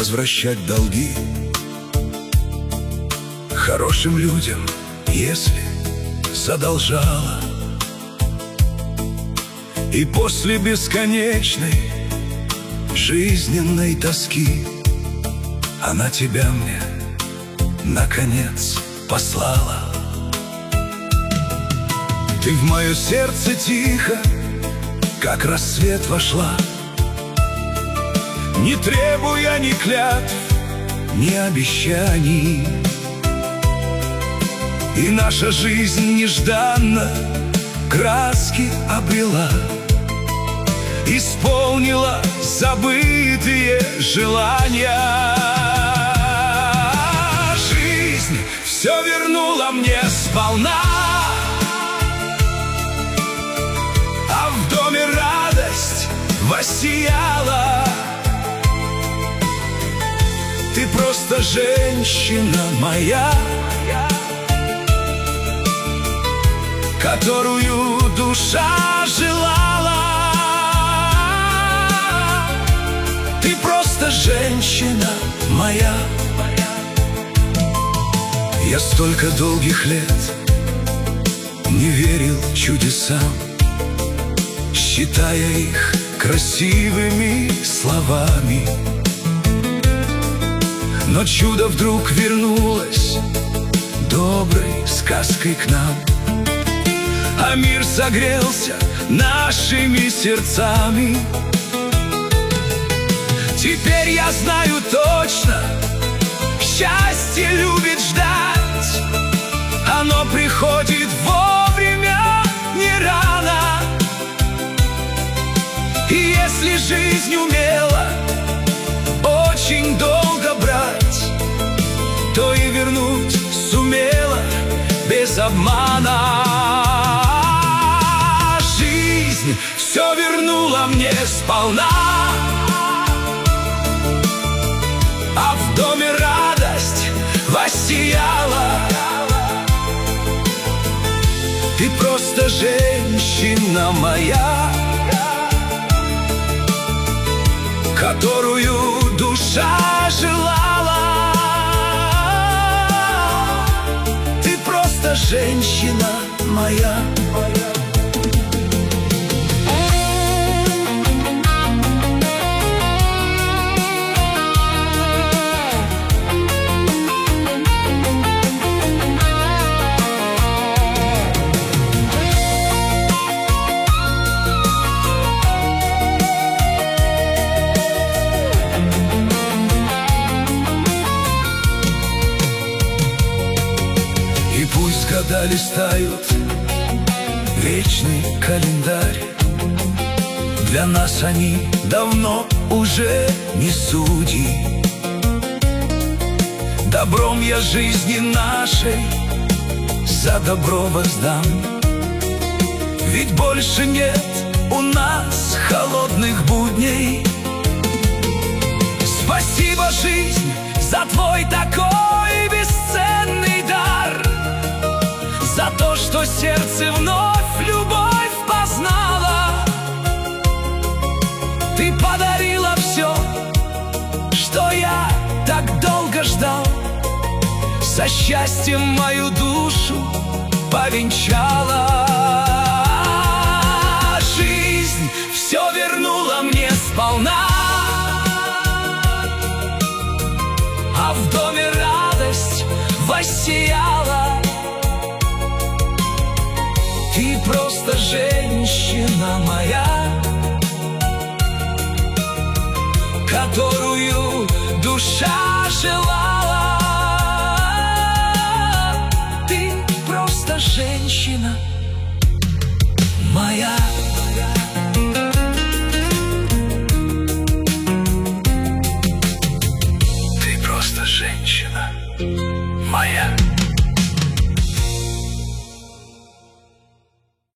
возвращать долги хорошим людям, если задолжала. И после бесконечной жизненной тоски она тебя мне наконец послала. Ты в мое сердце тихо, как рассвет, вошла, не требуя ни клятв, ни обещаний. И наша жизнь нежданно краски обрела, исполнила забытые желания. Жизнь все вернула мне сполна, а в доме радость воссияла. Ты просто женщина моя, которую душа желала. Ты просто женщина моя. Я столько долгих лет не верил чудесам, считая их красивыми словами. Но чудо вдруг вернулось доброй сказкой к нам, а мир согрелся нашими сердцами. Теперь я знаю точно, счастье любит ждать. Оно приходит вовремя, не рано. И если жизнь умела очень долго брать, то и вернуть сумела без обмана. Жизнь все вернула мне сполна, а в доме радость воссияла. Ты просто женщина моя, которую душа желала. Ты просто женщина моя. И пусть года листают вечный календарь, для нас они давно уже не судьи. Добром я жизни нашей за добро воздам, ведь больше нет у нас холодных будней. Спасибо, жизнь, за твой такой бесценный дар, за то, что сердце вновь любовь познало. Ты подарила все, что я так долго ждал, со счастьем мою душу повенчала. Жизнь все вернула мне сполна, а в доме радость воссияла. Ты просто женщина моя, которую душа желала. Ты просто женщина моя. Ты просто женщина моя.